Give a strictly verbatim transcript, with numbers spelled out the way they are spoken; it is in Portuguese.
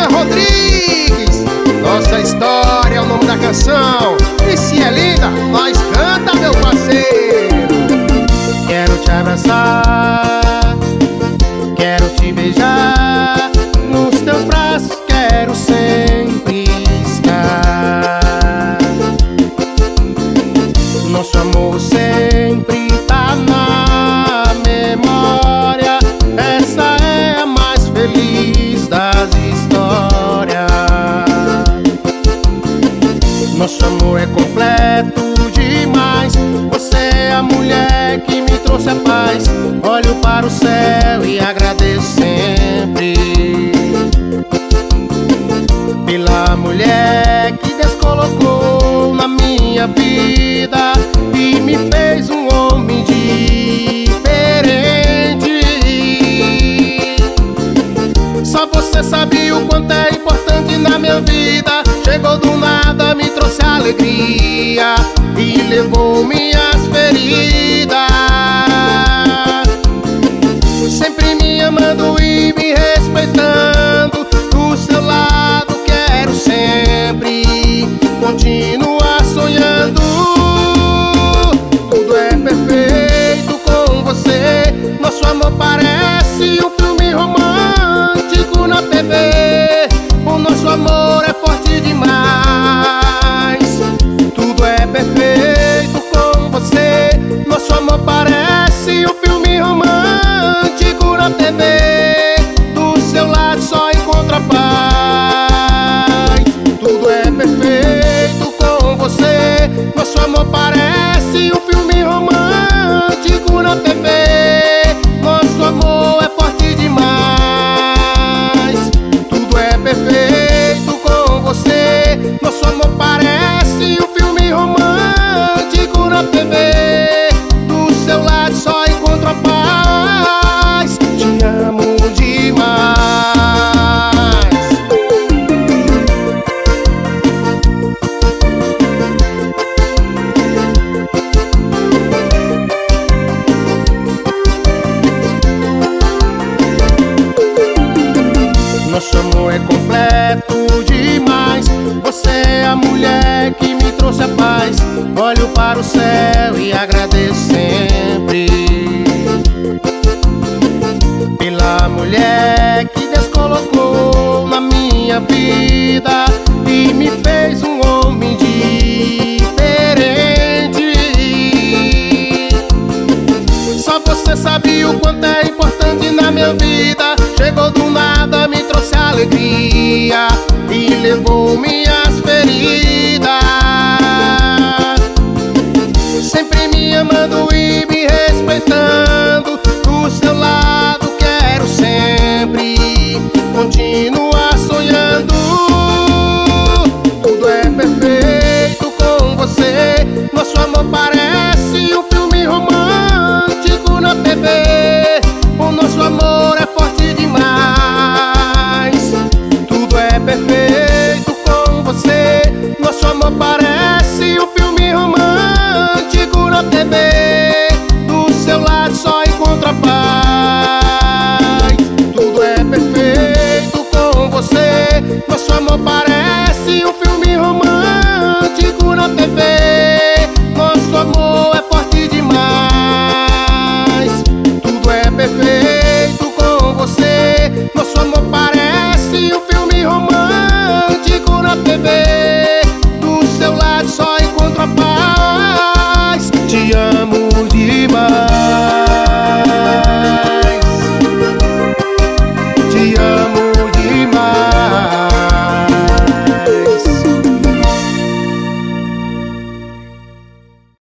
Jean Rodrigues. Nossa história é o nome da canção, e se é linda, nós canta, meu parceiro. Quero te abraçar, quero te beijar, nos teus braços quero sempre estar. Nosso amor sempre tá na memória, essa é a mais feliz das histórias. Nosso amor é completo demais, você é a mulher que me trouxe a paz. Olho para o céu e agradeço sempre pela mulher que Deus colocou na minha vida e me fez um homem diferente. Só você sabia o quanto é importante na minha vida. Chegou do nada, me trouxe alegria e levou minhas feridas. Sempre me amando e me respeitando, do seu lado quero sempre continuar sonhando. Tudo é perfeito com você, nosso amor parece um filme romântico na T V. O nosso amor é forte demais. Tudo é perfeito com você, nosso amor parece um filme romântico na T V. Do seu lado só encontra paz. Tudo é perfeito com você, nosso amor parece um filme romântico na T V. Nosso amor é forte demais. Tudo é perfeito com você, nosso amor parece um filme romântico na T V. Do seu lado só encontro a paz. Te amo demais. Nosso amor é completo demais, você é a mulher que me trouxe a paz. Olho para o céu e agradeço sempre pela mulher que Deus colocou na minha vida e me fez um homem diferente. Só você sabia o quanto é importante na minha vida. Chegou do nada, me trouxe alegria e levou minhas feridas. Sempre me amando e me respeitando, do seu lado quero sempre continuar sonhando. Tudo é perfeito com você, nosso amor parece um filme romântico na T V. O nosso amor é forte demais. Tudo é perfeito com você, nosso amor parece um filme romântico na T V. Do seu lado só encontra paz. Tudo é perfeito com você, nosso amor parece um filme romântico na T V. Nosso amor é forte demais. Tudo é perfeito com você, nosso amor parece